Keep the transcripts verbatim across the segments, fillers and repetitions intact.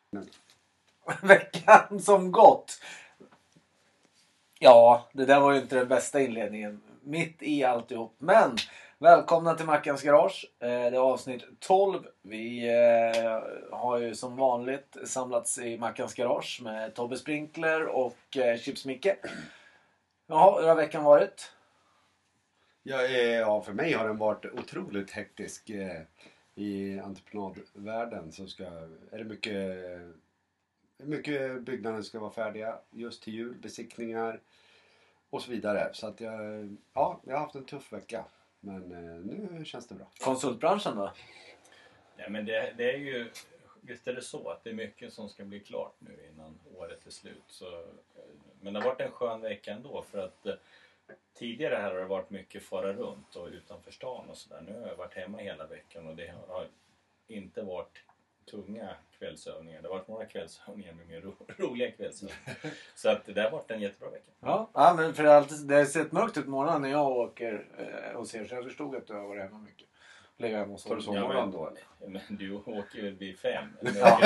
Veckan som gått. Ja, det där var ju inte den bästa inledningen. Mitt i alltihop. Men välkomna till Mackans Garage. Det är avsnitt tolv. Vi har ju som vanligt samlats i Mackans Garage med Tobbe Sprinkler och Chips Micke. Jaha, hur har veckan varit? Ja, ja, för mig har den varit otroligt hektisk. I entreprenadvärlden så ska, är det mycket, mycket byggnader ska vara färdiga just till jul, besiktningar och så vidare. Så att jag, ja, jag har haft en tuff vecka. Men nu känns det bra. Konsultbranschen då? Ja, men det, det är ju, visst är det så att det är mycket som ska bli klart nu innan året är slut. Så, men det har varit en skön vecka ändå för att tidigare här har det varit mycket fara runt och utanför stan och sådär. Nu har jag varit hemma hela veckan och det har inte varit tunga kvällsövningar. Det har varit några kvällsövningar med mer ro, roliga kvällsövningar. Så att det har varit en jättebra vecka. Ja, ja men för det har, alltid, det har sett mörkt ut på morgonen när jag åker och ser. Så jag förstod att du har varit hemma mycket. Lägger hemma och Tar du sommaren då? Men du åker väl vid fem. Ja.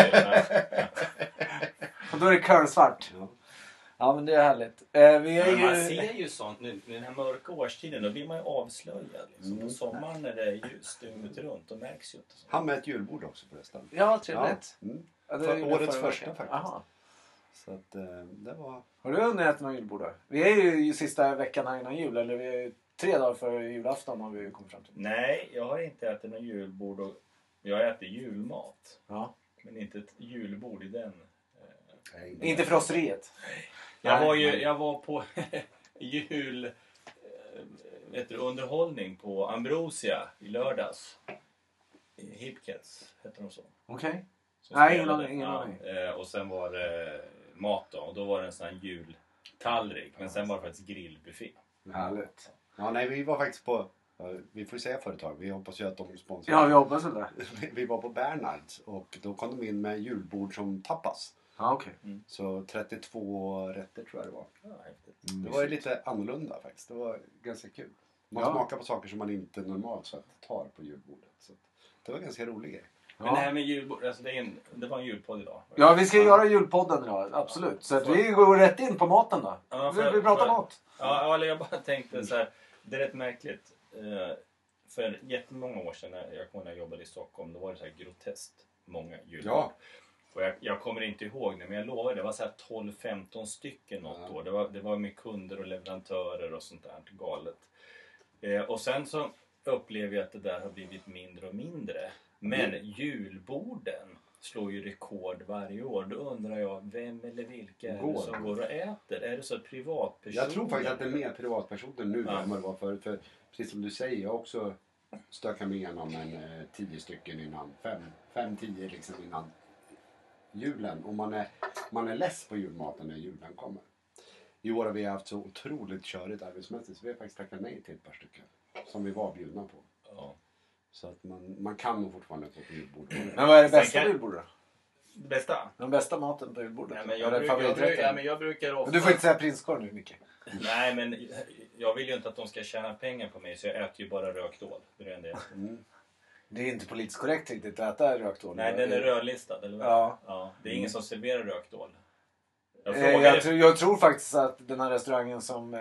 Och då är det kölsvart. Ja. Ja, men det är härligt. Eh, vi är ju... Man ju... ser ju sånt nu, den här mörka årstiden, då blir man ju avslöjad. Liksom. Mm. På sommaren när det är ljust dygnet runt, då märks ju inte så. Han med ett julbord också förresten. Ja, trevligt. Ja. Mm. Ja, det För årets första veckan. faktiskt. Aha. Så att det var... Har du hunnit äta någon julbord då? Vi är ju sista veckan här innan jul, eller vi är tre dagar före julafton har vi kommit fram till. Nej, jag har inte ätit någon julbord och jag har ätit julmat. Ja. Men inte ett julbord i den. Nej, inte frosteriet. Jag var ju, jag var på jul vet du, underhållning på Ambrosia i lördags. Hipkets heter de så. Okej. Okay. Nej, ingen aning. Ja, och sen var det mat då. Och då var det en sån här jultallrik. Men sen var det faktiskt grillbuffé. Härligt. Ja, nej, vi var faktiskt på... Vi får ju säga företag. Vi hoppas ju att de sponsrar. Ja, vi hoppas väl det. Vi var på Bernards och då kom de in med julbord som tapas. Ja, okej. Okay. Mm. Så trettiotvå rätter tror jag det var. Ja, mm. Det var ju lite annorlunda faktiskt. Det var ganska kul. Man ja. smakar på saker som man inte normalt sett tar på julbordet. Så det var en ganska rolig grej. Men ja. det här med julbord, alltså det, är en, det var en julpodd idag. Ja, vi ska ja. göra julpodden idag, absolut. Ja. Så att vi går rätt in på maten då. Ja, för, vi, vi pratar för, mat. Ja, eller jag bara tänkte så här, det är rätt märkligt. För jättemånga år sedan när jag, när jag jobbade i Stockholm, då var det så här groteskt många julbord. Ja. Och jag, jag kommer inte ihåg det, men jag lovar, det var så här tolv femton stycken något ja. år. Det var, det var med kunder och leverantörer och sånt där, galet. Eh, och sen så upplever jag att det där har blivit mindre och mindre. Men mm. julborden slår ju rekord varje år. Då undrar jag, vem eller vilka är det som går och äter? Är det så privatpersoner? Jag tror faktiskt att det är mer privatpersoner nu ja. än vad det var förut. För precis som du säger, jag också stökar mig igenom en eh, tio stycken innan. Fem, fem tio liksom innan julen. Och man är, man är less på julmaten när julen kommer. I år har vi haft så otroligt körigt arbetsmässigt så vi har faktiskt tackat nej till ett par stycken. Som vi var bjudna på. Ja. Så att man, man kan nog fortfarande få på julbordet. Men vad är det bästa kan... julbordet då? Det bästa? Den bästa maten på julbordet? Ja, men jag, bruk, jag, bruk, ja, men jag brukar ofta... Men du får inte säga prinskorv nu, Micke. Nej, men jag vill ju inte att de ska tjäna pengar på mig så jag äter ju bara rökt ål. Det är det. Mm. Det är inte politiskt korrekt riktigt att äta rökt ål. Nej, den är rödlistad, eller vad? Ja. ja. Det är ingen som serverar rökt ål. Jag, eh, jag, tror, jag tror faktiskt att den här restaurangen som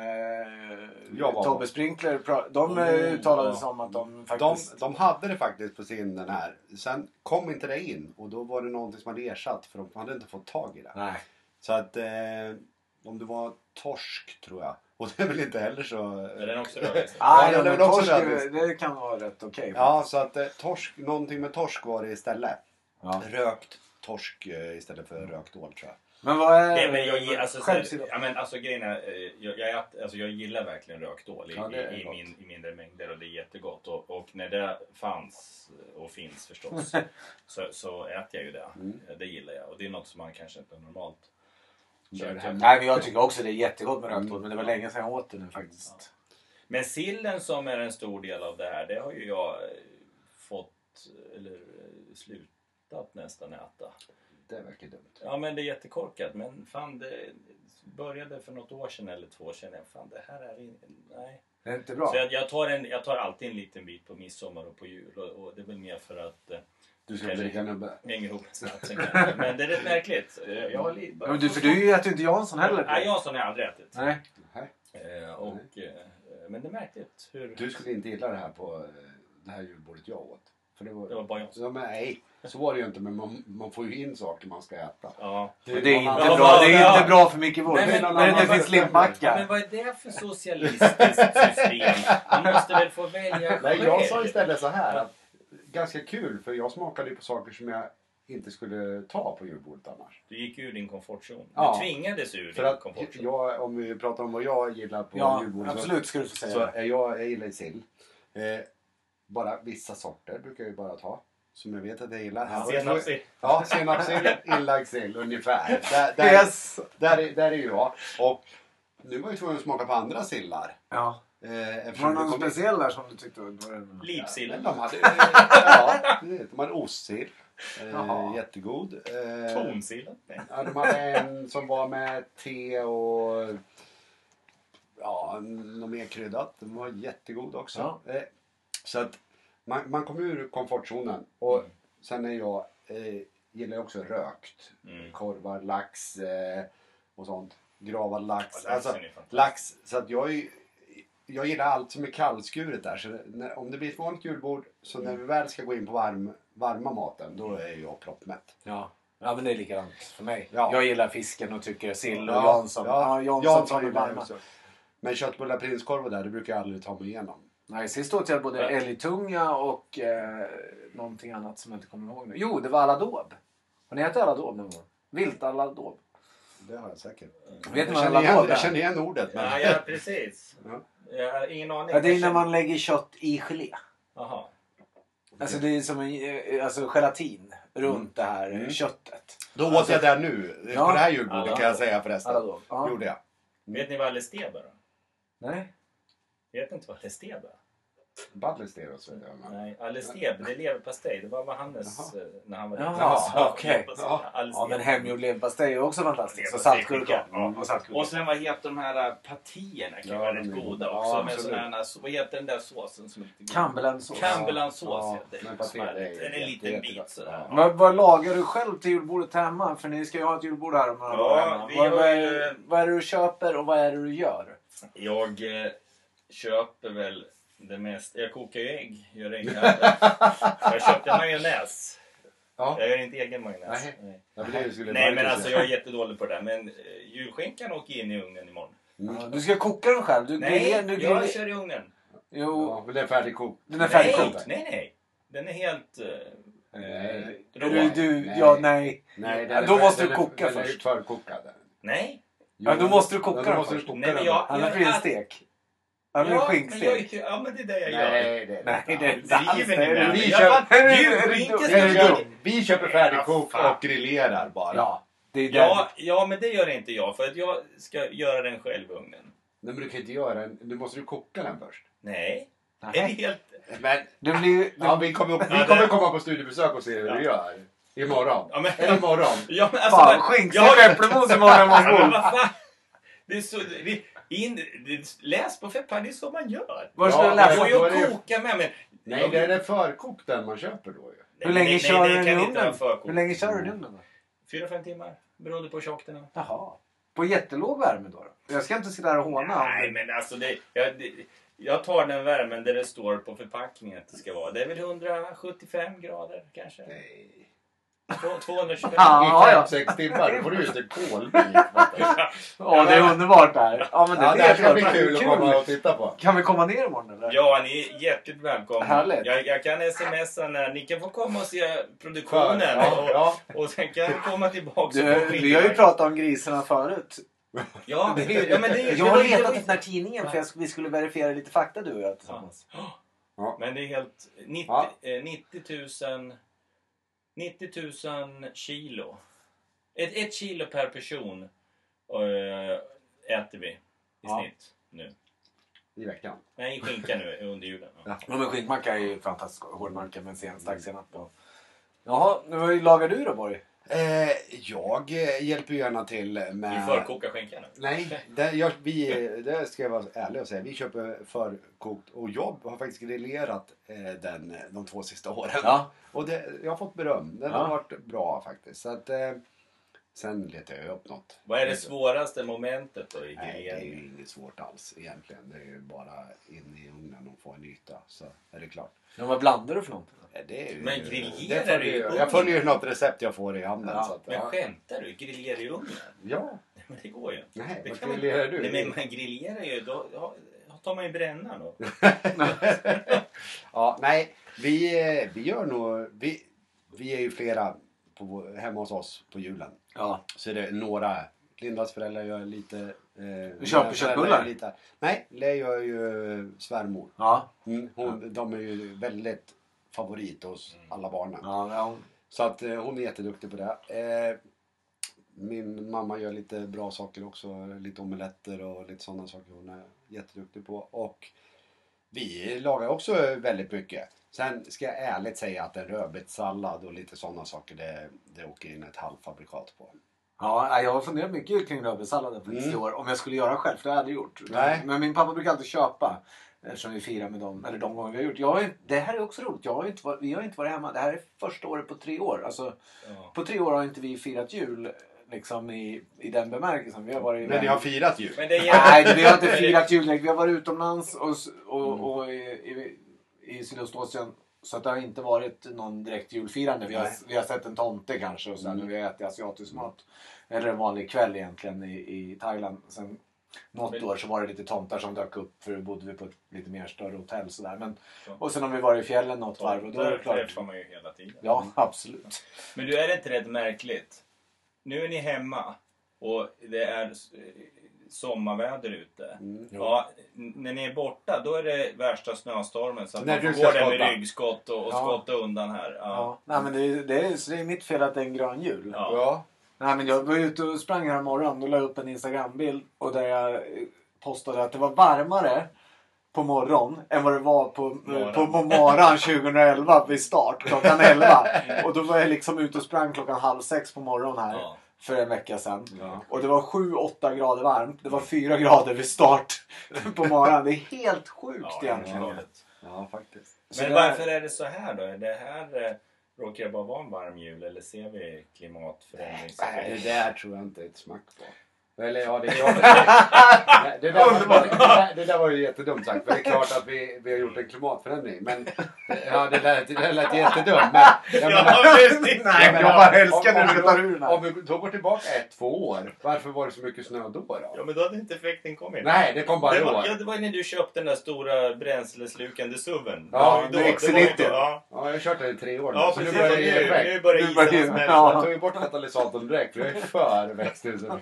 eh, Tobbe Sprinkler pra- de oh, uttalade ja. som att de faktiskt... De, de hade det faktiskt på sin den här. Sen kom inte det in och då var det någonting som hade ersatt för de hade inte fått tag i det. Nej. Så att eh, om det var torsk tror jag. Och det är väl inte heller så... Är den också rödlistad? Ah, ja, men torsk, det kan vara rätt okej. Okay, ja, så att eh, torsk, någonting med torsk var det istället. Ja. Rökt torsk eh, istället för rökt ål tror jag. Men vad är Nej, men jag, alltså, så här, ja, men, alltså, grejen är, jag, jag, alltså, jag gillar verkligen rökt ål i, ja, i, i, min, i mindre mängder och det är jättegott. Och, och när det fanns och finns förstås så, så äter jag ju det. Mm. Det gillar jag och det är något som man kanske inte normalt kör hem. Nej, men jag tycker också det är jättegott med rökt ål mm. men det var länge sedan jag åt det nu faktiskt. Ja. Men sillen som är en stor del av det här, det har ju jag fått eller slutat nästan äta. Det verkar dumt. Ja, men det är jättekorkat. Men fan, det började för något år sedan eller två år sedan. Fan, det här är in... nej. Det är inte bra. Så jag, jag, tar en, jag tar alltid en liten bit på midsommar och på jul. Och, och det är väl mer för att... Du ska dricka nubbe. Hänger ihop snabbt. Men det är rätt märkligt. Jag har li- Men du, för du äter ju inte Jansson heller. Nej, Jansson har jag aldrig ätit. Nej. Eh, och, eh, men det är märkligt hur... Du skulle inte gilla det här på eh, det här julbordet jag åt. För det var, Det var bara Jansson. ja, men, nej, så var det ju inte. Men man, man får ju in saker man ska äta. Ja. Det är inte någon bra, annan- det är inte bra för mycket vård. Nej, Men, men- men det men- finns slimpbackar. Men vad är det för socialistiskt system? Man måste väl få välja Nej, själv? jag sa istället så här. Att, ganska kul, för jag smakade ju på saker som jag inte skulle ta på julbordet annars. Du gick ur din komfortzon. Ja. Du tvingades ur För din att komfortzon. jag, om vi pratar om vad jag gillar på Ja, julbordet. absolut ska du få Så, säga. så är jag, jag gillar sill. Eh, bara vissa sorter brukar jag ju bara ta. Som jag vet att jag gillar. Ja, senapssill. Ja, senapssill, inlagd sill ungefär. Där, där, Yes. där, är, där är jag. Och nu var jag tvungen att smaka på andra sillar. Ja. Eh, Var det eftersom någon det kom- speciell där som du tyckte var... Livsillen. De hade, ja, du vet, de hade ostsill. Eh, Jaha. jättegod. Eh, Tonsillen. Nej. Ja, de hade en som var med te och ja, något mer kryddat. Den var jättegod också. Ja. Eh, så att man, man kommer ur komfortzonen. Och Mm. sen är jag, eh, gillar jag också rökt. Mm. Korvar, lax eh, och sånt. Gravad lax. Ja, laxen Alltså, är fantastisk. lax. Så att jag är, jag gillar allt som är kallskuret där. Så när, om det blir ett vanligt julbord, så när vi väl ska gå in på varm, varma maten, då är jag proppmätt. Ja. Ja, men det är likadant för mig. Ja. Jag gillar fisken och tycker sill och Ja, Jansson. Ja, ja, Jansson, Jansson tar ju gillar jag varma. också. Men köttbullar, prinskorv och där, det brukar jag aldrig ta mig igenom. Nej, sist åt jag både älgtunga och eh, någonting annat som jag inte kommer ihåg nu. Jo, det var aladåb. Har ni ätit aladåb någon gång? Vilt aladåb. Det har jag säkert. Vet ni Jag vad känner, igen, aladåb jag är? känner igen ordet. Men... Ja, ja, precis. Ja. Jag har ingen aning. Ja, det är när man lägger kött i gelé. Jaha. Alltså det är som en eh, alltså, gelatin runt Mm. det här Mm. köttet. Då åt Alltså- jag där nu. Ja. På det här julbordet Alla. kan jag säga förresten. Aladåb. Ja. Gjorde jag. Vet ni vad alesteba då? Nej. Vet ni inte vad alesteba är? Ballesteros vet jag. Men... Nej, alesteb, det är leverpastej. Det var vad Hannes Jaha. eh, när han var Jaha, liten. okej. Ja. Ja, men hemgjord leverpastej är också fantastiskt. Och Leverpastej saltgurka. skickar, ja. Och saltgurka. Och sen vad heter de här äh, patierna? Kan Ja, vara de rätt är- goda ja, också. Med absolut. sådana här, vad heter den där såsen som inte Cumberlandsås. Cumberlandsås. Ja, Ja, det men är paté, det är smarrigt. En jätte- liten jättegott. bit sådär. Ja. Vad, vad lagar du själv till julbordet hemma? För ni ska ju ha ett julbord här om några Ja, dagar. vi Vad, har vad, ju- är, vad är det du köper och vad är det du gör? Jag eh, köper väl det mest. Jag kokar ju ägg. Gör ägg. Jag köpte majonnäs. Ja. Jag gör inte egen majonnäs. Nej. Nej, Ja, men det skulle Nej men Marcus alltså göra. jag är jättedålig på det där. Men eh, julskinkan åker in i ugnen imorgon. Mm. Ja, du ska koka den själv. Du Nej, griller, du griller. jag kör i ugnen. Jo, Ja, men det är färdigkokt. den är Nej, färdigkokt. nej, nej. Den är helt... Eh, Nej. rå. Du, du, Nej. ja, nej. Nej, Ja, den är då fär- måste du den är- koka den är först. förkokad. Nej. Ja, då måste du koka Ja, den då måste du först. koka Nej, men den. jag- Annars blir det stek. Annars blir det Ja, men skinkstek. jag, ja men det är det jag gör. Nej, det är Nej, det är inte alls Driver det. ni med Är mig? du- Vi Jag kör- fan, är du- julskinka är ska du- Vi är du jag- dum? köper, vi köper färdigkokt Ja, fan. och grillerar bara. Ja, det är den. Ja, ja, men det gör inte jag. För att jag ska göra den själv i ugnen. Nej, men du kan inte göra en... Du måste ju koka den först. Nej. Det är Nej. helt... Men Det blir... ja, vi kommer, vi Ja, kommer det- komma på studiebesök och se hur Ja. du gör. Imorgon. Ja, men, Eller imorgon. ja, men alltså... Fan, men- skinkstek jag- och äppelmos imorgon hemma Ja, men hos vad fan? Det är så... Det, in, det, läs på Feppar, det är så man gör. Var ska Ja, du Jag läsa? får då är ju det- koka med men... Nej, det är den förkokt den man köper då ju. Hur länge nej, kör nej, du det den kan i inte vara ugnen? förkokt. Hur länge kör du den i ugnen då? Fyra, fem timmar. Beroende på hur tjock den är. Jaha. På jättelåg värme då? då? Jag ska inte sitta där och håna. Nej, om- men alltså det, jag, det, jag tar den värmen där det står på förpackningen att det ska vara. Det är väl hundrasjuttiofem grader kanske. Nej. Två- tvåhundratjugofem. Ja, I ja. fem, sex timmar då får du just en kolbit. Ja, det är underbart där. Ja, men det Ja, det här ska bli klart. kul att komma och titta på. Kan vi komma ner imorgon eller? Ja, ni är hjärtligt välkomna. Härligt. Jag, jag kan smsa när ni kan få komma och se produktionen. Ja, ja. Och, och sen kan jag komma tillbaka. Du, och få vi har ju skilja. pratat om grisarna förut. Ja, det, ja, men det, det Jag var har inte- letat efter den här tidningen för jag, vi skulle verifiera lite fakta du och jag tillsammans. Men det är helt... nittio, Ja. eh, nittio tusen... nittio tusen kilo. Ett, ett kilo per person äh, äter vi i Ja. snitt nu. I veckan. Nej, skinka nu under julen. Ja. Ja, men skinkmacka är ju fantastisk. Hårdmacka med sen, stark senap på. Jaha, nu, vad lagar du då Borg? Eh, jag hjälper gärna till med... Du förkokar skinkan? Nej, det, jag, vi, det ska jag vara ärlig och säga. Vi köper förkokt och jag har faktiskt grillerat eh, den de två sista åren. Ja. Och det, jag har fått beröm. Den Ja. har varit bra faktiskt. Så att, eh, sen letar jag upp något. Vad är det svåraste momentet då i Nej, det är ju grillering? inget svårt alls egentligen. Det är ju bara in i ugnen och få en yta. Så är det klart. Ja, vad blandar du för någonting? Det är ju, Men grillerar det följer, du i ju- ugnen? Jag följer ju något recept jag får i handen. Ja, Så att, Men ja. skämtar du? Grillerar i ugnen? ja. Men det går ju. Nej, Det vad kan man- grillerar du? Nej, men man grillerar ju. Då då tar man ju brännaren då. Ja, nej, vi, eh, vi gör nog... Vi, vi är ju flera på, vår- hemma hos oss på julen. Ja. Så är det några. Lindas föräldrar gör lite... Eh, Du köper mina köttbullar? föräldrar är Lite, nej, det gör ju svärmor. Ja. Mm, hon, De är ju väldigt favorit hos alla barnen. Ja, ja. Så att eh, hon är jätteduktig på det. Eh, min mamma gör lite bra saker också. Lite omeletter och lite sådana saker hon är jätteduktig på. Och vi lagar också väldigt mycket. Sen ska jag ärligt säga att en rödbetssallad och lite sådana saker, det, det åker in ett halvfabrikat på. Ja, jag har funderat mycket kring rödbetssalladen faktiskt Mm. i år. Om jag skulle göra själv, för det hade jag gjort. Nej. Men min pappa brukar alltid köpa. Eftersom vi firar med dem, eller de gånger vi har gjort. Jag har inte, det här är också roligt. Jag har inte varit, vi har inte varit hemma. Det här är första året på tre år. Alltså, Ja. på tre år har inte vi firat jul liksom i, i den bemärkelsen. Vi har varit Men ni har firat jul. Men det är Nej, vi har inte firat jul direkt. Vi har varit utomlands och, och, och i, i, i Sydostasien. Så att det har inte varit någon direkt julfirande. Vi har, Nej. vi har sett en tomte kanske och sen Mm. vi har ätit asiatisk mat. Eller en vanlig kväll egentligen i, i Thailand. Sen något Men- år så var det lite tomtar som dök upp för då bodde vi på ett lite mer större hotell sådär. Men, Ja. och sen har vi varit i fjällen något varv och då är det Där klart. träffar man ju hela tiden. Ja, absolut. Men du, är det inte rätt märkligt? Nu är ni hemma och det är eh, sommarväder ute. Mm. Ja, n- när ni är borta då är det värsta snöstormen så att När man du får ska gå där med skotta. ryggskott och, och Ja. skotta undan här. Ja. Ja. Nej, men det, är- det, är, så det är mitt fel att det är en grön jul. Ja. Ja. Nej, men jag var ute och sprang här morgon och la upp en Instagram-bild och där jag eh, postade att det var varmare på morgon än vad det var på, Morgon. på, på morgon tjugoelva vid start klockan elva. Och då var jag liksom ute och sprang klockan halv sex på morgonen här Ja. för en vecka sedan. Ja. Och det var sju åtta grader varmt. Det var fyra grader vid start på morgonen. Det är helt sjukt Ja, egentligen. ja. Ja, faktiskt. Så Men det- varför är det så här då? Är det här eh, råkar det bara vara en varm jul eller ser vi klimatförändring? Nej, det där tror jag inte ett smack på. Eller ja, det, ja, det, det, där var, det, där, det där var ju jättedumt sagt. För det är klart att vi, vi har gjort en klimatförändring. Men ja, det lät, det lät jättedumt. Men, jag menar, precis. Nej, jag jag menar, bara älskar när om- du om- tar ur den här. Om vi då går tillbaka ett, två år. Varför var det så mycket snö då då? Ja, men då hade inte effekten kommit. Nej, det kom bara Det i var, år. ja, det var ju när du köpte den där stora bränsleslukande suven. Ja, Det var ju med då- X det var ju nittio. då, Ja, Ja, jag har kört den i tre år nu. ja så precis. nu börjar det ge Nu, effekt. nu börjar Nu börjar- isen smälta. ja. Jag tog ju bort katalysatorn direkt. För jag är för växthuset.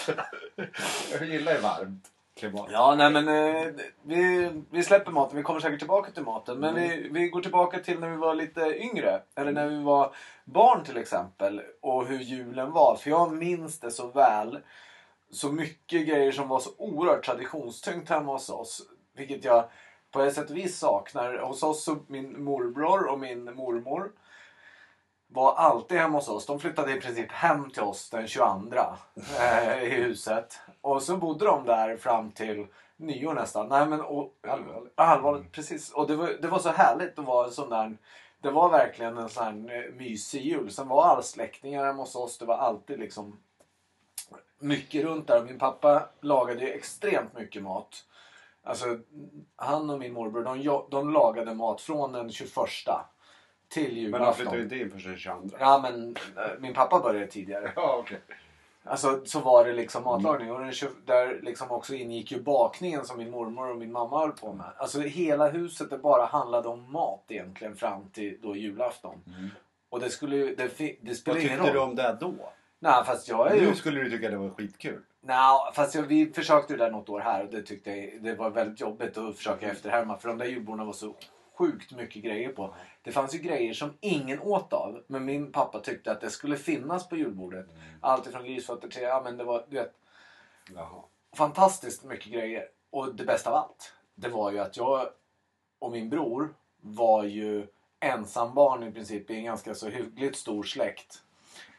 Jag gillar ju varmt klimat. Ja, nej men eh, vi, vi släpper maten. Vi kommer säkert tillbaka till maten. Men vi, vi går tillbaka till när vi var lite yngre. Eller när vi var barn till exempel. Och hur julen var. För jag minns det så väl. Så mycket grejer som var så oerhört traditionstyngt hemma hos oss. Vilket jag på ett sätt och vis saknar. Hos oss så min morbror och min mormor var alltid hemma hos oss. De flyttade i princip hem till oss den tjugoandra eh, i huset. Och så bodde de där fram till nyår nästan. Nej men och, Allvarligt. allvarligt, precis. Och det var, det var så härligt att vara en sån där. Det var verkligen en sån här eh, mysig jul. Sen var alla släktingar hemma hos oss. Det var alltid liksom mycket runt där. Och min pappa lagade ju extremt mycket mat. Alltså han och min morbror de, jo- de lagade mat från den tjugoförsta till Men han flyttar ju julafton. inte in för den tjugoandra. Ja men eh, min pappa började tidigare. Ja, okej. Alltså så var det liksom matlagning. Och den, tjugo- där liksom också ingick ju bakningen som min mormor och min mamma höll på med. Alltså hela huset det bara handlade om mat egentligen fram till då julafton. Mm. Och det skulle ju, det, fi- det spelar Vad ingen tyckte roll. du om det då? Nej fast jag är ju... Nu skulle du tycka det var skitkul. Nej, fast jag, vi försökte ju där något år här och det tyckte jag det var väldigt jobbigt att försöka efterhärma för de där julborden var så sjukt mycket grejer på. Det fanns ju grejer som ingen åt av, men min pappa tyckte att det skulle finnas på julbordet. Allt ifrån grisfötter till, ja men det var, du vet, Jaha. fantastiskt mycket grejer. Och det bästa av allt, det var ju att jag och min bror var ju ensambarn i princip i en ganska så hyggligt stor släkt.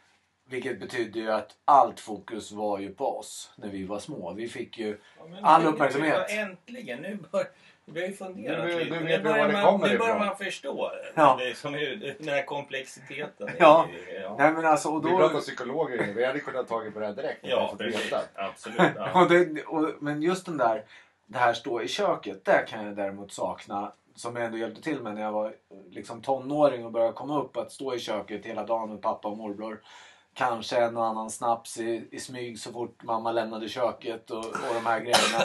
Vilket betyder ju att allt fokus var ju på oss när vi var små. Vi fick ju Ja, men all nu- uppmärksamhet. nu- Äntligen, nu bör, vi har ju funderat Nu- nu lite. vet Nu vi börjar, var det man, kommer nu börjar ifrån. man förstå Ja. det är som är, den här komplexiteten. Ja. ja. Nej men alltså, och Vi då... pratar psykologer, vi hade kunnat tagit på det här direkt. och bara Ja, fått precis. veta. Absolut. Ja. Och det, och, men just den där, det här stå i köket, där kan jag däremot sakna, som jag ändå hjälpte till med när jag var liksom tonåring och började komma upp, att stå i köket hela dagen med pappa och morbror. Kanske en och annan snaps i, i smyg så fort mamma lämnade köket och, och de här grejerna.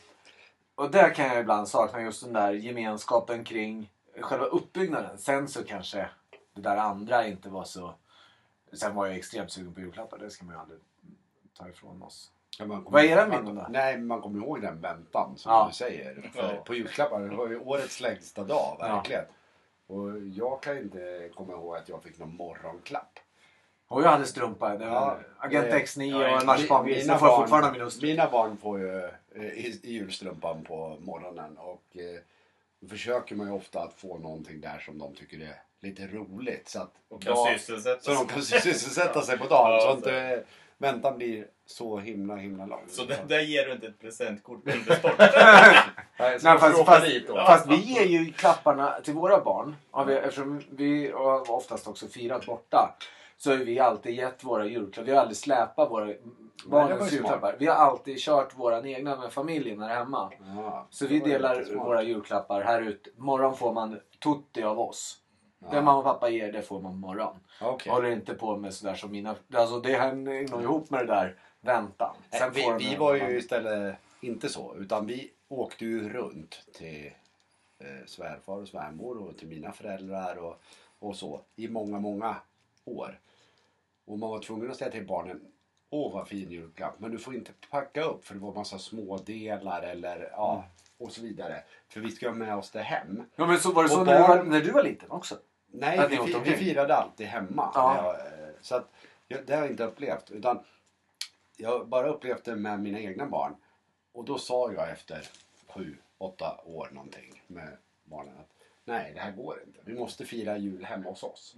Och där kan jag ibland sakna just den där gemenskapen kring själva uppbyggnaden. Sen så kanske det där andra inte var så... Sen var jag extremt sugen på julklappar, det ska man ju aldrig ta ifrån oss. Ja, man kommer- Vad är era man- minnen då? Nej, men man kommer ihåg den väntan som Ja. du säger. För Ja. På julklappar, det var ju årets längsta dag, Ja. verkligen. Och jag kan inte komma ihåg att jag fick någon morgonklapp. Och jag hade strumpa, det var Ja, Agent eh, X nio ja, och en marsipangris. Mina Det får jag barn- fortfarande min hustru. Mina barn får ju eh, i, i julstrumpan på morgonen och eh, då försöker man ju ofta att få någonting där som de tycker är lite roligt. Så att Och kan dag- sysselsätta så de sig. kan sysselsätta sig på dagen. Ja, så så. att inte väntan blir så himla himla lång. Så där, där ger du inte ett presentkort understått. Nej, så Nej, får fast, du åka fast, dit då. fast vi ger ju klapparna till våra barn. Ja, vi, eftersom vi har oftast också firat borta. Så har vi alltid gett våra julklappar. Vi har aldrig släpat våra var barnens ju julklappar. Vi har alltid kört våra egna med familjen här hemma. Ja, Så det vi var delar jättesmart. våra julklappar här ut. Morgon får man tutti av oss. Ja. Det mamma och pappa ger, det får man på morgon. Okej. Håller inte på med sådär som mina... Alltså det hänger nog ihop med det där väntan. Nej, vi, får vi de- var ju istället inte så, utan vi åkte ju runt till eh, svärfar och svärmor och till mina föräldrar och, och så i många, många år. Och man var tvungen att säga till barnen, åh vad fin julklapp, men du får inte packa upp för det var massa smådelar eller ja, och så vidare. För vi ska ha med oss det hem. Ja men så var det så Och när, du var, barn- när du var liten också? Nej, Att ni vi, åkte fi- vi omkring? firade alltid hemma. Ja. Jag, eh, så att, jag, det har jag inte upplevt. Utan jag har bara upplevt det med mina egna barn. Och då sa jag efter sju, åtta år någonting med barnen att nej, det här går inte. Vi måste fira jul hemma hos oss.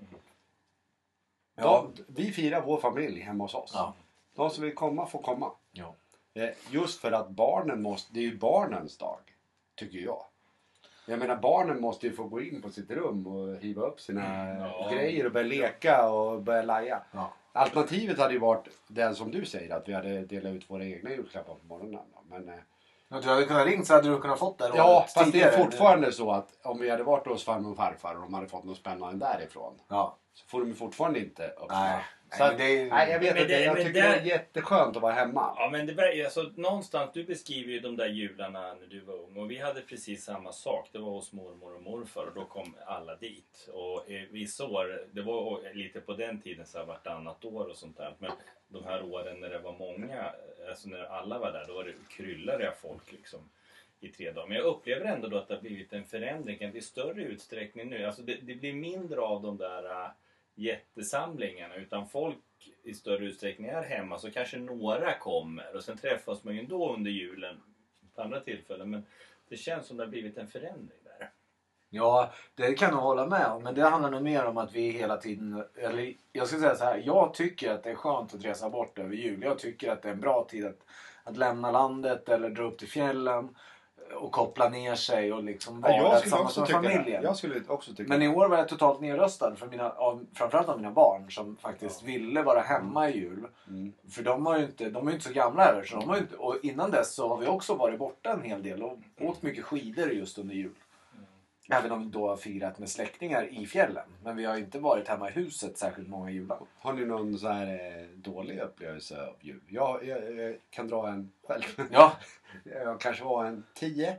Ja. De, vi firar vår familj hemma hos oss. Ja. De som vill komma får komma. Ja. Eh, Just för att barnen måste, det är ju barnens dag, tycker jag. Jag menar barnen måste ju få gå in på sitt rum och hiva upp sina Ja. grejer och börja leka och börja laja. Ja. Alternativet hade ju varit den som du säger, att vi hade delat ut våra egna julklappar på morgonen. då. Men, eh, Om du hade kunnat ringa så hade du kunnat fått det ja, året fast det är tidigare. fortfarande så att om vi hade varit hos farmor och farfar och de hade fått något spännande därifrån, Ja. så får de ju fortfarande inte öppna. Nej. Så Nej, att, men det är- nej, jag vet Men inte. det- Jag men tycker det- det är jätteskönt att vara hemma. Ja, men det var, alltså, någonstans, du beskriver ju de där jularna när du var ung och vi hade precis samma sak. Det var hos mormor och morfar och då kom alla dit. Och eh, vissa år, det var lite på den tiden så här vartannat år och sånt där. Men de här åren när det var många, alltså när alla var där, då var det kryllade av folk liksom i tre dagar. Men jag upplever ändå då att det har blivit en förändring, det är större utsträckning nu. Alltså det, det blir mindre av de där äh, jättesamlingarna utan folk i större utsträckning är hemma, så kanske några kommer och sen träffas man ju ändå under julen på andra tillfällen, men det känns som det har blivit en förändring där. Ja, det kan jag hålla med om. Men det handlar nog mer om att vi hela tiden... Eller jag ska säga så här. Jag tycker att det är skönt att resa bort över jul. Jag tycker att det är en bra tid att, att lämna landet eller dra upp till fjällen och koppla ner sig och liksom vara Ja, jag skulle tillsammans också med tycka det. familjen. Jag skulle också tycka Men i det. år var jag totalt nedröstad för mina, av, framförallt av mina barn som faktiskt ville vara hemma i jul. Mm. För de har ju inte, de är ju inte så gamla heller. Så de har ju inte, och innan dess så har vi också varit borta en hel del och åkt mycket skidor just under jul. Även om vi då har firat med släktingar i fjällen. Men vi har inte varit hemma i huset särskilt många jular. Har ni någon så här eh, dålig upplevelse av jul? Jag, jag, jag kan dra en själv. Ja, Jag kanske var en tio.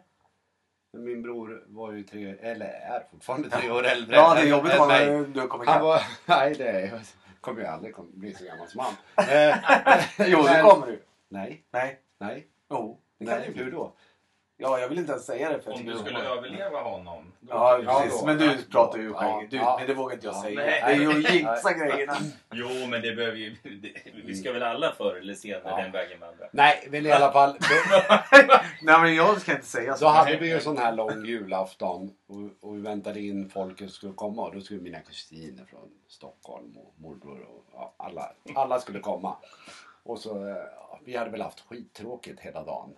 Men min bror var ju tre, eller är fortfarande tre år äldre. ja det är än- jobbigt än om mig. man- du kommer Han ikapp. var, nej det kommer jag aldrig kom, bli så gammal som han. Eh, Jo, det men- kommer du. Nej, Nej. nej, Jo, det kan nej, du bli. hur då? Ja, jag vill inte ens säga det. För Om du skulle honom. överleva honom. Ja, Ja, precis. då. Men du pratar ju Ja, skägg. Du, ja. men det vågar inte jag Ja. säga. Nej. Det är ju att jinxa grejerna. Jo, men det behöver ju... Det, vi ska väl alla förr eller senare Ja. den vägen vandra. Nej, väl i alla fall. Nej, men jag ska inte säga så. Så hade vi ju sån här lång julafton och, och vi väntade in folket skulle komma och då skulle mina kusiner från Stockholm och morbror och ja, alla, alla skulle komma. Och så, ja, vi hade väl haft skittråkigt hela dagen.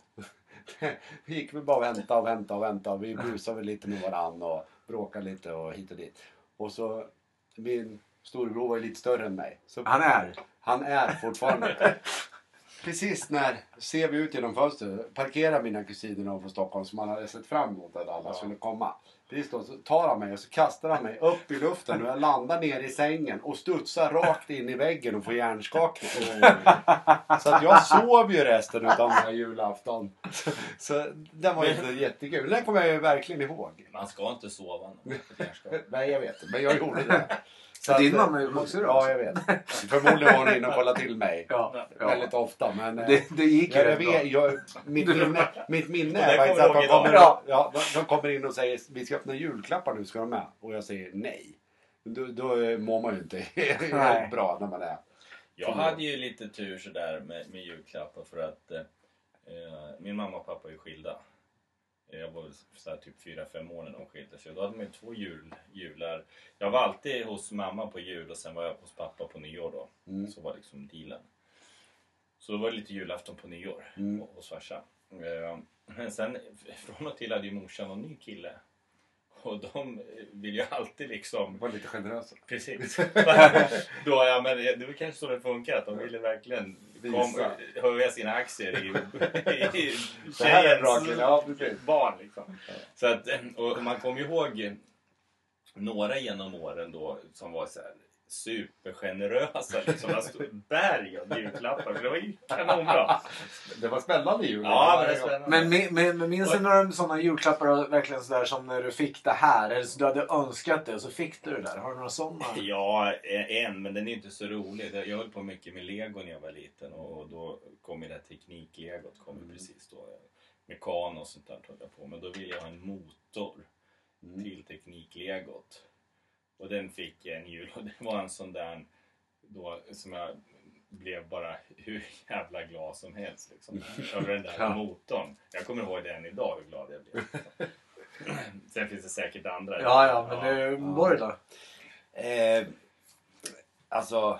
Vi gick väl bara och vänta och vänta och vänta och vi busade väl lite med varann och bråkade lite och hit och dit. Och så, min storebror var ju lite större än mig. Så Han är. han är fortfarande. Precis när ser vi ut genom fönstret parkerar mina kusiner från Stockholm som man hade sett fram emot att alla Ja. skulle komma. Precis då så tar han mig och så kastar han mig upp i luften och jag landar ner i sängen och studsar rakt in i väggen och får hjärnskakning. Så att jag sov ju resten av den här julafton. Så, så den var ju inte jättekul. Den kommer jag ju verkligen ihåg. Man ska inte sova när man får hjärnskakning. Nej jag vet, men jag gjorde det. Så Din att, mamma är ju sjuksyrra Ja också. jag vet. Förmodligen var hon inne och kollade till mig. Ja, ja. Väldigt ofta. Men, eh, Det, det gick ju Ja, jag rätt bra. vet, jag, mitt, minne, mitt minne Och är det faktiskt kommer att de du ihåg kommer, idag. ja, de, de kommer in och säger vi ska öppna julklappar nu, ska de med? Och jag säger nej. Då, då mår man ju inte helt bra när man är. Jag hade ju lite tur sådär med, med julklappar för att eh, min mamma och pappa är ju skilda. Jag var sådär typ fyra fem år när de skilde sig. Då hade man ju två jul, jular. Jag var alltid hos mamma på jul och sen var jag hos pappa på nyår då. Mm. Så var liksom dealen. Så då var det lite julafton på nyår Mm. hos farsan. Eh, Men sen från och till hade ju morsan en ny kille. Och de vill ju alltid liksom... Var lite generösa. Precis. Då, ja, men det är kanske så det funkar. Att de ville verkligen kom, höja sina aktier i, i Det här är en bra tjejens kille. Ja, precis. barn. Liksom. Så att, och man kommer ju ihåg några genom åren då som var så här supergenerösa. Liksom. Man stod berg av julklappar. Det var ju kanonbra. Det var spännande jul. Ja, men det är spännande. Men, men, men, men minns du några sådana julklappar verkligen sådär som när du fick det här? Eller så du hade önskat det och så fick du det där. Har du några sådana? Ja, en, men den är inte så rolig. Jag höll på mycket med Lego när jag var liten och då kom ju det här tekniklegot kom mm. precis då. Mekan och sånt där tog jag på. Men då ville jag ha en motor mm. till tekniklegot. Och den fick jag en jul och det var en sån där då som jag blev bara hur jävla glad som helst liksom. Över den där ja. motorn. Jag kommer ihåg den idag hur glad jag blev. Sen finns det säkert andra. Ja, ja, men det ja. var det då. Eh, alltså,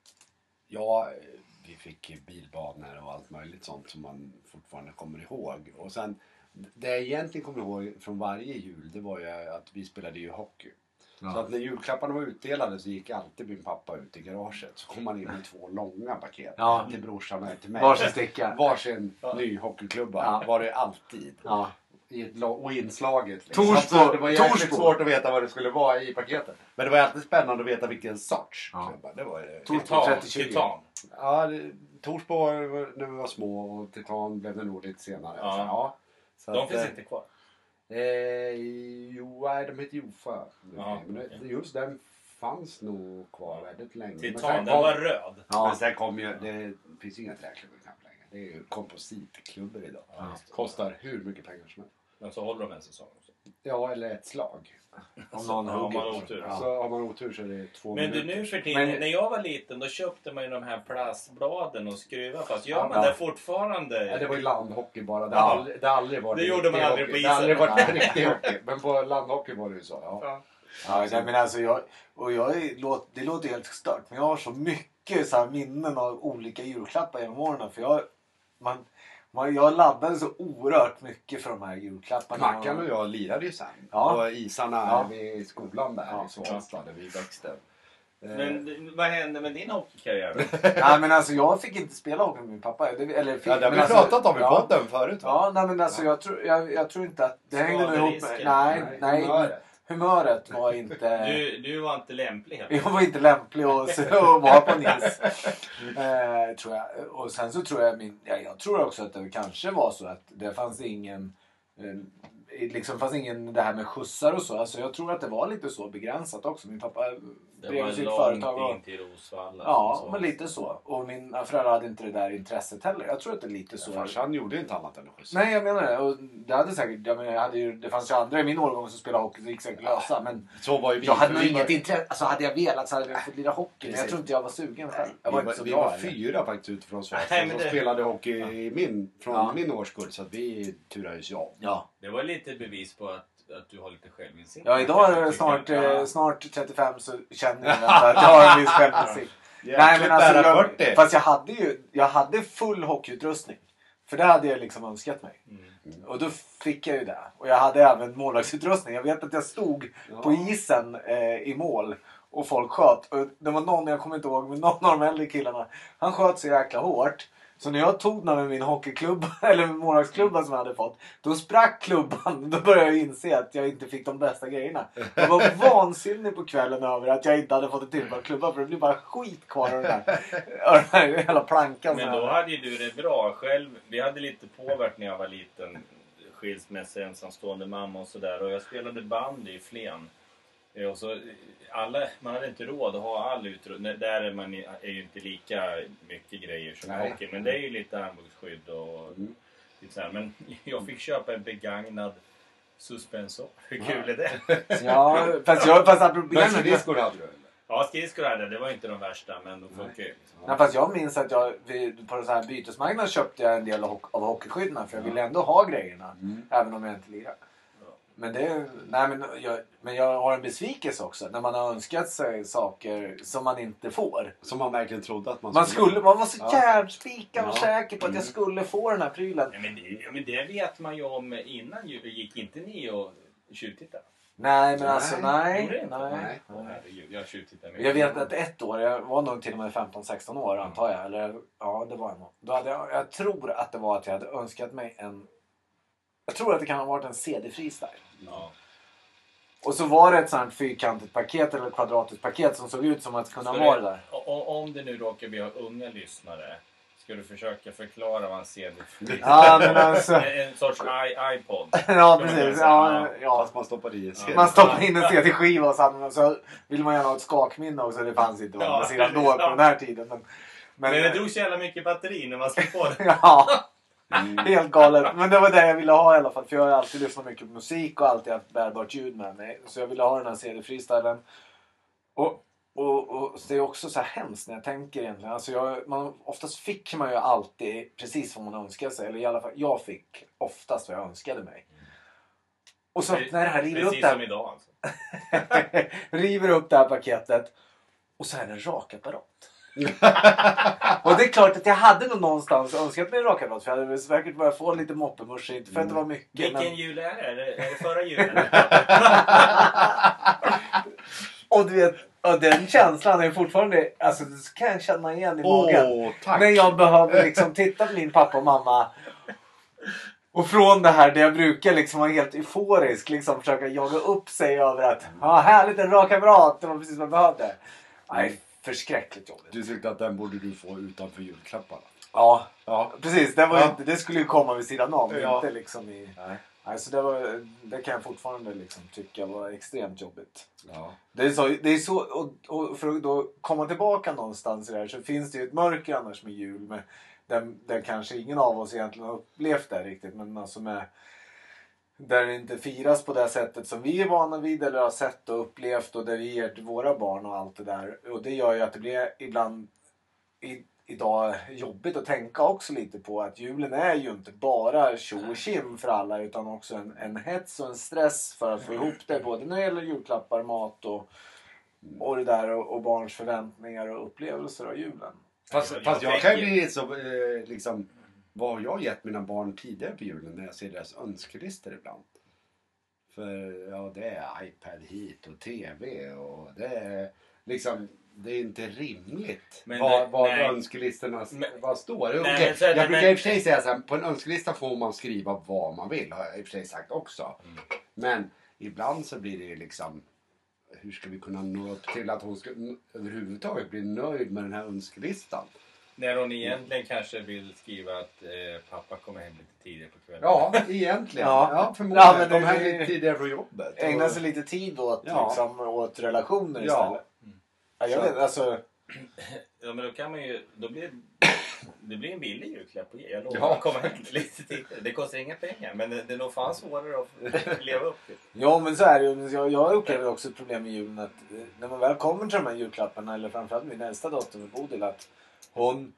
ja, vi fick bilbanor och allt möjligt sånt som man fortfarande kommer ihåg. Och sen, det jag egentligen kommer ihåg från varje jul, det var ju att vi spelade ju hockey. Ja. Så att när julklapparna var utdelade så gick alltid min pappa ut i garaget. Så kom man in med två långa paket ja. till brorsan och till mig. Varsin sticka. Varsin ja. ny hockeyklubba ja. var det alltid. Ja. I ett och inslaget. Liksom. Torsbo. Det var jävligt svårt att veta vad det skulle vara i paketet. Men det var alltid spännande att veta vilken sorts ja. klubba. Det var det. Torsbo trettio tjugo. Titan. Ja, det, Torsbo när vi var små och Titan blev det nog lite senare. Ja. Så, ja. Så de att, finns inte kvar. Eh, jo, nej, de heter Jofa. Ja, men okay. just den fanns nog kvar väldigt länge. Titan, den kom, var röd. Ja. Men sen kom ju, det finns inga träklubbor längre. Det är ju kompositklubbor idag. Ja, kostar hur mycket pengar som helst. Men så håller de en säsong också. Ja, eller ett slag. Om någon har, har man otur. Ja. Så har man otur så är det två Men minuter. du, nu för tiden, Men... när jag var liten då köpte man ju de här plastbladen och skruva fast. Gör ja, man ja. det fortfarande? Ja, det var ju landhockey bara. Det ja. har aldrig, det har aldrig varit det gjorde man aldrig hockey. på isen. Det har aldrig varit riktig hockey. Men på landhockey var det ju så. Ja. Ja. Ja, nej, men alltså jag, och jag är, det låter helt stört. Men jag har så mycket så här minnen av olika julklappar genom åren. För jag, man, man, jag laddade så oerhört mycket för de här julklapparna. Mackan och jag lirade ju sen. Ja. På isarna ja. vid skolan där ja. i Svalstad där vi växte. Men vad hände med din hockeykarriär? Nej men alltså jag fick inte spela hockey med min pappa. Det, eller fick, ja, det har vi alltså, pratat om i ja. podden förut. Va? Ja, nej men alltså ja. jag, tror, jag, jag tror inte att det hängde nog ihop med... Nej, nej. nej humöret. humöret var inte... Du, du var inte lämplig. Jag var inte lämplig att, att vara på en is. eh, tror jag. Och sen så tror jag min... Ja, jag tror också att det kanske var så att det fanns ingen... Eh, liksom fanns ingen det här med skjutsar och så. Alltså jag tror att det var lite så begränsat också. Min pappa drev sitt företag. Det var långt in till Rosvalla. Ja, men lite så. Och mina föräldrar hade inte det där intresset heller. Jag tror att det är lite så. Farsan gjorde inte annat än att skjutsa. Nej, jag menar det. Och det hade säkert, jag menar, jag hade ju, det fanns ju andra i min årgång som spelade hockey så gick säkert lösa. Men så var ju vi. Jag hade nog vi inget var... intresse. Alltså hade jag velat så hade jag fått lira hockey. Men jag tror inte jag var sugen själv. Jag var vi inte så vi bra. var eller? fyra faktiskt utifrån Sverige som det... spelade hockey ja. i min, från ja. min årskull. Så att vi turades ju om. Ja. Det var lite bevis på att, att du har lite självinsikt. Ja, idag är det snart, eh, snart trettiofem så känner jag att jag har en viss självinsikt. Nej, men alltså, jag, fast jag hade ju jag hade full hockeyutrustning. För det hade jag liksom önskat mig. Mm. Och då fick jag ju det. Och jag hade även målvaktsutrustning. Jag vet att jag stod ja. på isen eh, i mål. Och folk sköt. Och det var någon, jag kommer inte ihåg, men någon av de äldre killarna. Han sköt så jäkla hårt. Så när jag tog den med min hockeyklubba, eller målvaktsklubba som jag hade fått. Då sprack klubban. Då började jag inse att jag inte fick de bästa grejerna. Jag var vansinnig på kvällen över att jag inte hade fått en tillbaka klubba. För det blev bara skit kvar av den där, av den där hela plankan. Men då hade ju du det bra själv. Vi hade lite påverk när jag var liten. Skilsmässa, ensamstående mamma och sådär. Och jag spelade band i Flen. Och så, alla, man hade inte råd att ha all utrustning. Där är man är ju inte lika mycket grejer som hockey. Men det är ju lite armbågsskydd och mm. lite så här. Men jag fick köpa en begagnad suspensor. Hur kul ja. är det? Ja, fast jag fast att problemet men skridskor hade du? Ja, skridskor hade jag. Det var inte de värsta, men de funkar ju. Liksom. Ja, fast jag minns att jag på den här bytesmarknaden köpte jag en del av, av hockeyskyddarna. För jag ville ändå ha grejerna. Mm. Även om jag inte lirade. Men det nej men jag, men jag har en besvikelse också när man har önskat sig saker som man inte får. Som man verkligen trodde att man, man skulle. skulle man var så ja. järnspikad och ja. säker på att jag skulle få den här prylen. Ja, men, det, ja, men det vet man ju om innan. Gick inte ni och tjuvtittade? Nej men alltså nej. Nej. nej. nej. Oh, herregud, jag tjuvtittade mycket. Jag vet att ett år, jag var nog till och med femton sexton år antar jag. Eller ja det var jag nog. Då hade jag, jag tror att det var att jag hade önskat mig en. Jag tror att det kan ha varit en C D-freestyle. Ja. Och så var det ett sånt fyrkantigt paket eller kvadratiskt paket som såg ut som att kunna vara det där. Och om det nu råkar vi ha unga lyssnare, ska du försöka förklara vad en C D ja, men alltså... en sorts iPod. Ja, precis. Ja, ja. Fast man stoppar i en C D. Man stoppar in en C D-skiva och så, så vill man gärna ha ett skakminne också. Det fanns inte ja, sidan då på den här tiden. Men, men, men det drog så jävla mycket batteri när man slog på det. Ja. Mm. Helt galet. Men det var det jag ville ha i alla fall. För jag har alltid lyssnat mycket på musik och alltid haft bärbart ljud med mig. Så jag ville ha den här C D-freestylen. Och, och, och det är också så här hemskt när jag tänker egentligen. Alltså jag, man, oftast fick man ju alltid precis vad man önskade sig. Eller i alla fall, jag fick oftast vad jag önskade mig. Och så när det här river precis upp det här, som idag alltså. river upp det här paketet. Och så är det en rakapparat. Och det är klart att jag hade nog någonstans önskat mig en rakapparat. För jag hade säkert börjat få lite moppemusch. Inte för att det var mycket. Vilken men... jul är det? Är det, är det förra julen? Och du vet, och den känslan är fortfarande, alltså det kan jag känna igen i magen. Åh, tack. När jag behöver liksom titta på min pappa och mamma. Och från det här där jag brukar liksom vara helt euforisk. Liksom försöka jaga upp sig över att ja, härligt, en rakapparat. Det var precis vad jag behövde. Nej, förskräckligt jobbigt. Du tyckte att den borde du få utanför julklapparna. Ja, ja. precis. Det, var ja. inte, det skulle ju komma vid sidan om. Ja. Inte liksom i... Nej. Alltså det, var, det kan jag fortfarande liksom tycka var extremt jobbigt. Ja. Det är så, det är så och, och för att då komma tillbaka någonstans i det här så finns det ju ett mörker annars med jul. Med, där, där kanske ingen av oss egentligen har upplevt det riktigt. Men alltså med, där det inte firas på det sättet som vi är vana vid eller har sett och upplevt. Och där vi ger till våra barn och allt det där. Och det gör ju att det blir ibland... I, idag jobbigt att tänka också lite på att julen är ju inte bara tjo och kim för alla utan också en, en hets och en stress för att få ihop det både när det gäller julklappar, mat och, och det där och, och barns förväntningar och upplevelser av julen. Fast, jag, fast jag, jag kan ju bli så eh, liksom, vad har jag gett mina barn tidigare på julen när jag ser deras önskelistor ibland? För ja, det är iPad hit och tv och det är liksom det är inte rimligt men vad, det, vad önskelistorna men, vad står. Nej, okay. Jag men, brukar i och för sig säga så här, på en önskelista får man skriva vad man vill, har jag i och för sig sagt också. Mm. Men ibland så blir det liksom, hur ska vi kunna nå upp till att hon ska överhuvudtaget bli nöjd med den här önskelistan? När hon egentligen kanske vill skriva att eh, pappa kommer hem lite tidigare på kvällen. Ja, egentligen. Ja. Ja, förmodligen. Ja, men de det- här lite tidigare från jobbet. Ägna sig lite tid åt, Ja. liksom, åt relationer Ja. istället. Ja, jag vet, alltså... Ja, men då kan man ju... Då blir, det blir en billig julklapp att ge. Jag lovar Ja. att komma hem lite tidigare. Det kostar inga pengar, men det, det är nog fan svårare att leva upp till. Ja, men så är det ju. Jag, jag upplever också ett problem med julen att eh, när man väl kommer till de här julklapparna, eller framförallt min äldsta dotter med Bodil, att hon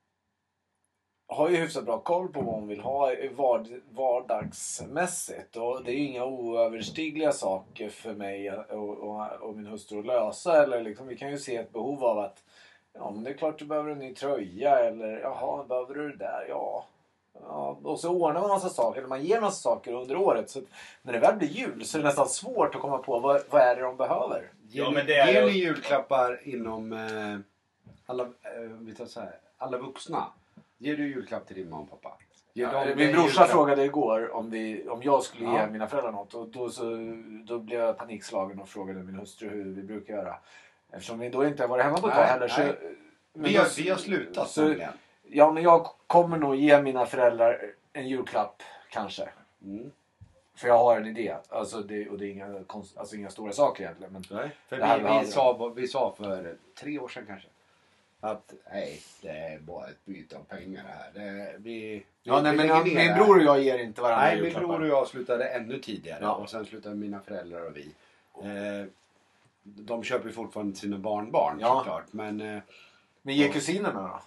har ju hyfsat bra koll på vad hon vill ha i vard, vardagsmässigt. Och det är ju inga oöverstigliga saker för mig och, och, och min hustru att lösa. Eller liksom, vi kan ju se ett behov av att ja, men det är klart du behöver en ny tröja. Eller jaha, behöver du det där? Ja. Ja, och så ordnar man massa saker, eller man ger massa saker under året. Så när det väl blir jul så är det nästan svårt att komma på vad, vad är det de behöver. Ger, Ja, ni, men det är ger ju- ni julklappar inom eh, alla, eh, vi tar så här, alla vuxna? Ger du julklapp till din mamma och pappa? Ger Ja, de min dig brorsa julklapp? frågade igår om, vi, om jag skulle ge Ja. mina föräldrar något. Och då, så, då blev jag panikslagen och frågade min hustru hur vi brukar göra. Eftersom vi då inte har varit hemma på ett tag Nej, heller. Så, nej. men Vi då- har, vi har slutat så, nämligen. Ja, men jag kommer nog ge mina föräldrar en julklapp kanske. Mm. För jag har en idé. Alltså det, och det är inga, konst, alltså inga stora saker egentligen. Men Nej, för Det här vi, vi hade. vi, sa, vi sa för tre år sedan kanske att nej, det är bara ett byte av pengar det här. Det, vi, ja, nej, vi men lägger min ner det här. bror och jag ger inte varandra Nej, min julklappar. bror och jag slutade ännu tidigare Ja. och sen slutade mina föräldrar och vi. Eh, de köper ju fortfarande till sina barnbarn Ja. såklart. Men eh, Men ge kusinerna då?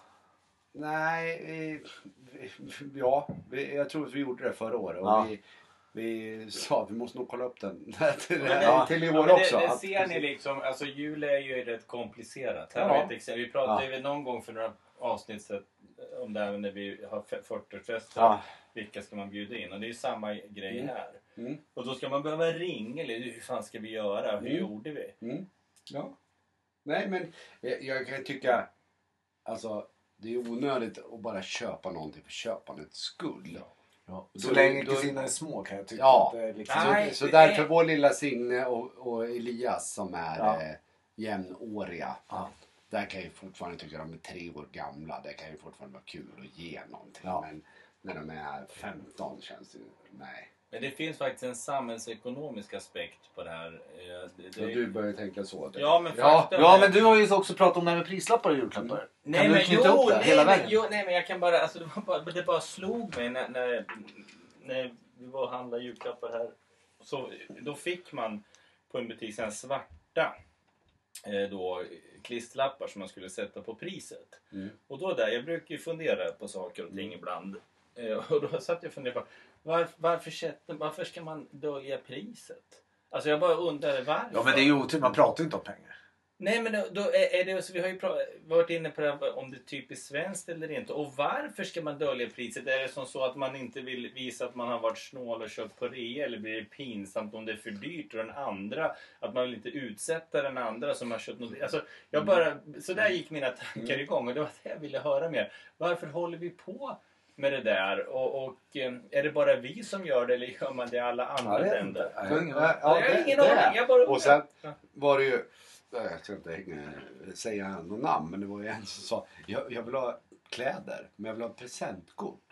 nej, vi, vi, ja, vi, jag tror att vi gjorde det förra året. Och Ja. vi, vi sa att vi måste nog kolla upp den till, Ja. till i Ja, år men också. det, det Att- ser ni liksom, alltså jul är ju rätt komplicerat. Här Ja. har ett exempel. Vi pratade Ja. ju någon gång för några avsnitt sedan om det här när vi har fyrtioårsfester. Ja. Vilka ska man bjuda in? Och det är ju samma grej Mm. här. Mm. Och då ska man behöva ringa, eller hur fan ska vi göra? Hur Mm. gjorde vi? Mm. Ja. Nej, men jag, jag kan tycka alltså det är onödigt att bara köpa någonting för köpandets skull. Ja. Då- Så länge då- kusinerna är små kan jag tycka Ja. att det är liksom... Nej. Så, så det därför är- vår lilla Signe och, och Elias som är Ja. eh, jämnåriga. Ja. Där kan jag fortfarande tycka de är tre år gamla. Det kan ju fortfarande vara kul att ge någonting. Ja. Men när de är femton känns det nej. Men det finns faktiskt en samhällsekonomisk aspekt på det här. Eh, Det, Så det, du börjar tänka så. det. Ja, men ja. faktum Ja, är- men du har ju också pratat om det här med prislappar och julklappar. Nej, kan men du knyta jo, upp det nej, hela men, vägen? jo, nej men jag kan bara, alltså det, var bara, det bara slog mig när, när, när vi var och handlade julklappar här. Så, då fick man på en butik sen svarta eh, då, klisterlappar som man skulle sätta på priset. Mm. Och då där, jag brukar ju fundera på saker och ting ibland. Eh, och då satt jag och funderade på var, varför, sätter, varför ska man dölja priset? Alltså jag bara undrade varför. Ja, men det är ju otur. Man pratar ju inte om pengar. Nej, men då, då är, är det så vi har ju pra- varit inne på det här, om det är typiskt svenskt eller inte. Och varför ska man dölja priset? Är det som så att man inte vill visa att man har varit snål och köpt på rea? Eller blir det pinsamt om det är för dyrt? Och den andra, att man vill inte utsätta den andra som har köpt något. Alltså, jag bara, så där gick mina tankar igång och det var det jag ville höra mer. Varför håller vi på med det där? Och, och eh, är det bara vi som gör det eller gör man det i alla andra Jag vet länder? inte. Jag har ingen aning. Ja, jag har det- ingen det. aning. Jag bara Och sen Ja. var det ju, jag ska inte hänga, säga någon namn, men det var ju en som sa jag, jag vill ha kläder, men jag vill ha presentkort.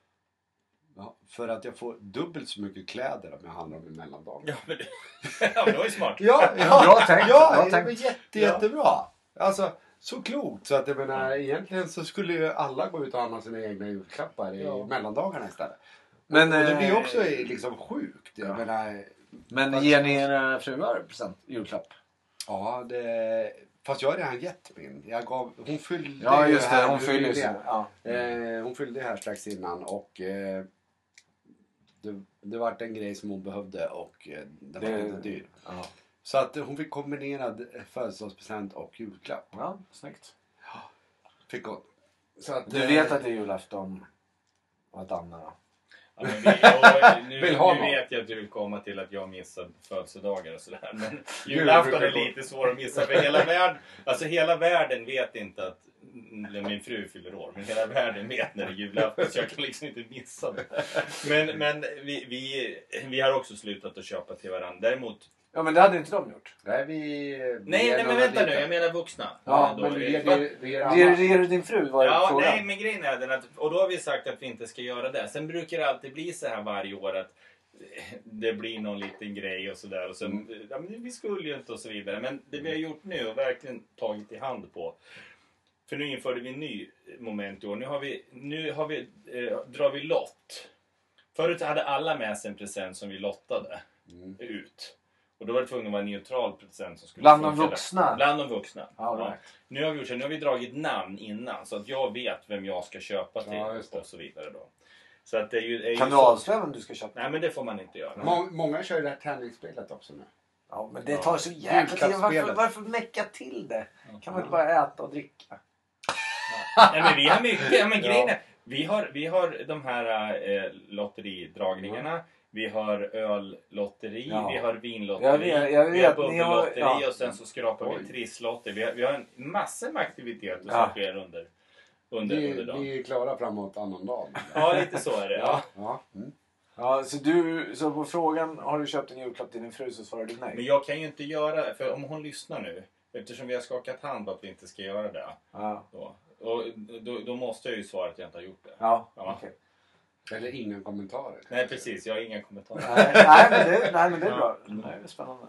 Ja, för att jag får dubbelt så mycket kläder om jag handlar om i mellandagen. Ja, men det, ja, men det var ju smart. Ja, Bra tänkt, Ja, bra det tänkt. var jätte, jättebra. Alltså, så klokt. Så att jag menar, egentligen så skulle ju alla gå ut och handla sina egna julklappar i Ja. mellandagarna istället. Men, och, och det blir ju eh, också liksom sjukt. Jag ja. menar, Men ger ni era fruar present, julklapp? ja, det... Fast jag har redan gett min. Jag gav, hon fyllde Ja, ju just det. här Hon nu fyller ju nyligen. sig. Ja. Eh, hon fyllde här strax innan och eh, det, det var en grej som hon behövde och eh, den var Det- lite dyr. Ja. Så att hon fick kombinerad födelsedagspresent och julklapp. Ja, snyggt. Fick hon. Så att, Du eh, vet att det är julafton och att Anna då? Ja, men vi, och nu Vill ha nu någon. vet jag att du vill komma till att jag missar födelsedagar och sådär. Men julafton är lite svår att missa för hela världen. Alltså hela världen vet inte att mm, min fru fyller år. Men hela världen vet när det är julafton så jag kan liksom inte missa det. Men, men vi, vi, vi har också slutat att köpa till varandra. Däremot Ja, men det hade inte de gjort. Nej, vi... vi Nej, nej men vänta nu. Jag menar vuxna. Ja, då, men eh, det, va- det, det är Ger, annars. ger du din fru var Ja, frågan? nej, men grejen är den att, och då har vi sagt att vi inte ska göra det. Sen brukar det alltid bli så här varje år att det blir någon liten grej och sådär. Och sen, Mm. ja, men vi skulle ju inte och så vidare. Men det vi har gjort nu och verkligen tagit i hand på. För nu införde vi en ny moment i år. Nu har vi, nu har vi, eh, drar vi lott. Förut hade alla med sig en present som vi lottade Mm. ut. Och då var det tvungen att vara en neutral present som skulle Bland de funka där. vuxna? Bland de vuxna. All Ja. right. Nu har vi gjort så, nu har vi dragit namn innan så att jag vet vem jag ska köpa till Ja, just det. och så vidare då. Så att det är ju, är Kan ju du så... avslöja vem du ska köpa? Nej, men det får man inte göra. Må, många kör ju det här tärningsspelet också nu. Ja, men det Ja. tar så jävla tid. Varför, Julklappsspelet. varför mecka till det? Kan man inte bara äta och dricka? Nej, men vi har mycket. Ja, men grejen Ja. är, vi har, vi har de här eh, lotteridragningarna. Vi har öllotteri, Ja. vi har vinlotteri, Jag vet- jag vi har vet, ni har- bubbellotteri ja. och sen så skrapar Oj. vi trisslotter. Vi har, vi har en massa med aktiviteter Ja. som sker under, under, Vi, under dagen. vi är klara framåt annandagen. Ja, lite så är det. Ja. Ja. Mm. Ja, så, du, så på frågan har du köpt en julklapp till din fru så svarar du nej? Men jag kan ju inte göra, för om hon lyssnar nu, eftersom vi har skakat hand på att vi inte ska göra det. Ja, Då, och då, då måste jag ju svara att jag inte har gjort det. ja, Ja. okej. Eller inga kommentarer. Nej, precis. Jag har inga kommentarer. Nej, nej, men det, nej, men det är bra. Nej, det är spännande.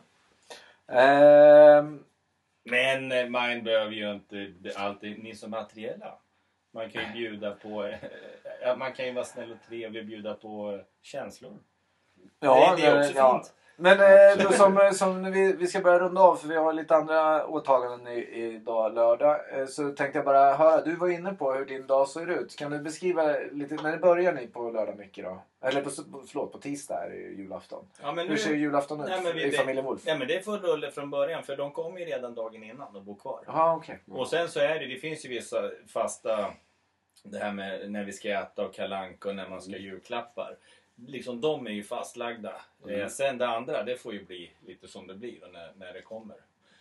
Ehm, Men eh, man behöver ju inte alltid, ni som materiella. Man kan ju bjuda på, eh, ja, man kan ju vara snäll och trevlig och bjuda på eh, känslor. ja, det, det är men- också ja. fint. Men eh, då som, som vi, vi ska börja runda av för vi har lite andra åtaganden i, idag lördag. Eh, så tänkte jag bara höra, du var inne på hur din dag ser ut. Kan du beskriva lite, när börjar ni på lördag mycket då? Eller på, förlåt, på tisdag är det ju julafton. Ja, men Hur ser nu, julafton ut Nej, men vi- i det- familjen Wolf? ja, men det är full rulle från början för de kommer ju redan dagen innan och bor kvar. Jaha, okej. Och sen så är det, det finns ju vissa fasta, det här med när vi ska äta och kalanka och när man ska julklappar. Liksom de är ju fastlagda. Mm. Eh, sen det andra, det får ju bli lite som det blir och när, när det kommer.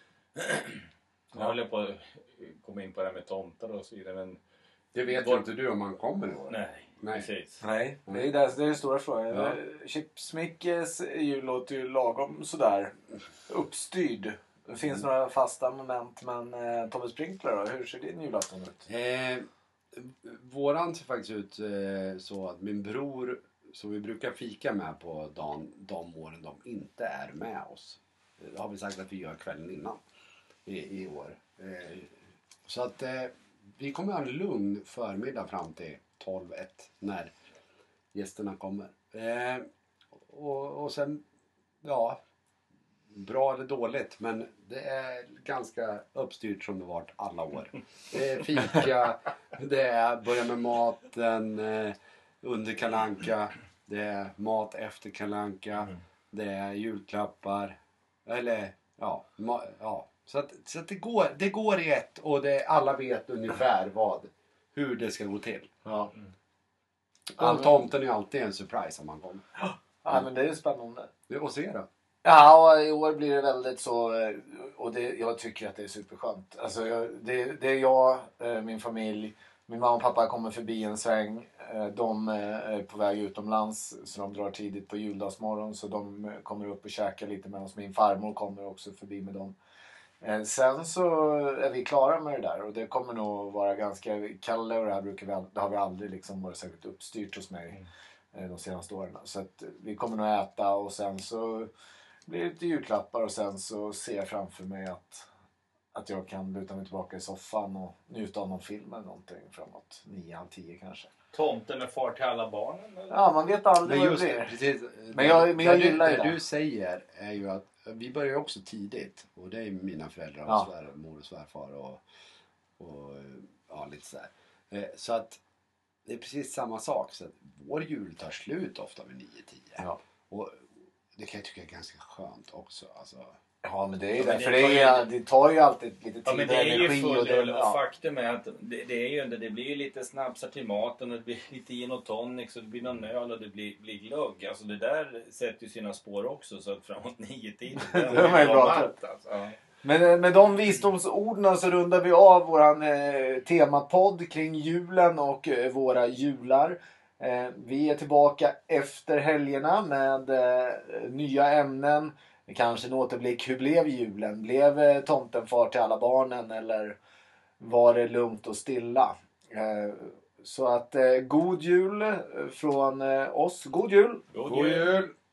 Jag håller på att komma in på det här med tomtar och så vidare. Men Det vet Vår- ju inte du om han kommer i år. nej, Nej. precis. Nej, det är, det, det är den stora frågan. Ja. Chipsmickes jul låter ju lagom sådär uppstyrd. Det finns några fasta moment, men eh, Tommy Sprinkler då? Hur ser din julafton ut? Eh, våran ser faktiskt ut eh, så att min bror, som vi brukar fika med på dagen, de åren de inte är med oss. Eh, Det har vi sagt att vi gör kvällen innan i, i år. Eh, så att eh, vi kommer ha en lugn förmiddag fram till tolv ett när gästerna kommer. Eh, och, och sen, ja, bra eller dåligt, men det är ganska uppstyrt som det varit alla år. Det är fika, det är börja med maten, eh, under kalanka, det är mat efter kalanka, det är julklappar, eller ja, ma- ja. Så, att, så att det, går, det går i ett och det, alla vet ungefär vad, hur det ska gå till. Ja. Och tomten är alltid en surprise om man kommer. Ja, men det är ju spännande. Och se då. Ja, och i år blir det väldigt så, eh, och det, jag tycker att det är superskönt. Alltså, jag, det, det är jag, eh, min familj, min mamma och pappa kommer förbi en sväng. Eh, De eh, är på väg utomlands så de drar tidigt på juldagsmorgon så de eh, kommer upp och käkar lite med oss. Min farmor kommer också förbi med dem. Eh, Sen så är vi klara med det där och det kommer nog vara ganska, Kalle och det här brukar vi, all- det har vi aldrig liksom varit särskilt uppstyrt hos mig eh, de senaste åren. Så att vi kommer nog äta och sen så blir det lite julklappar och sen så ser jag framför mig att, att jag kan luta mig tillbaka i soffan och njuta av någon film eller någonting framåt nio, halv tio kanske. Tomten med far till alla barnen? Eller? Ja, man vet aldrig Men vad det just blir. precis. Men jag- men jag det, gillar ju det. det. du säger är ju att vi börjar ju också tidigt. Och det är mina föräldrar och Ja. svär, mor och svärfar och, och ja, lite sådär. Eh, Så att det är precis samma sak. Så att vår jul tar slut ofta vid nio tio. Ja. Och det kan jag tycka är ganska skönt också. Alltså, Ja, men det är ju Ja, men det. det För tar det, ju- är, det tar ju alltid lite tid Ja, men och det är ju energi. full och det, rulle och ja. faktum är att det, det är ju inte, det blir ju lite snapsar till maten och det blir lite gin och tonic och det blir någon öl och det blir, blir glögg. Alltså det där sätter ju sina spår också så att framåt nio tiden Det är man ju bra matt, alltså. Ja. Men eh, med de visdomsorden så rundar vi av våran eh, temapodd kring julen och eh, våra jular. Eh, vi är tillbaka efter helgerna med eh, nya ämnen. kanske en återblick. Hur blev julen? Blev eh, tomten far till alla barnen eller var det lugnt och stilla? Eh, så att eh, god jul från eh, oss. God jul! God God jul! jul!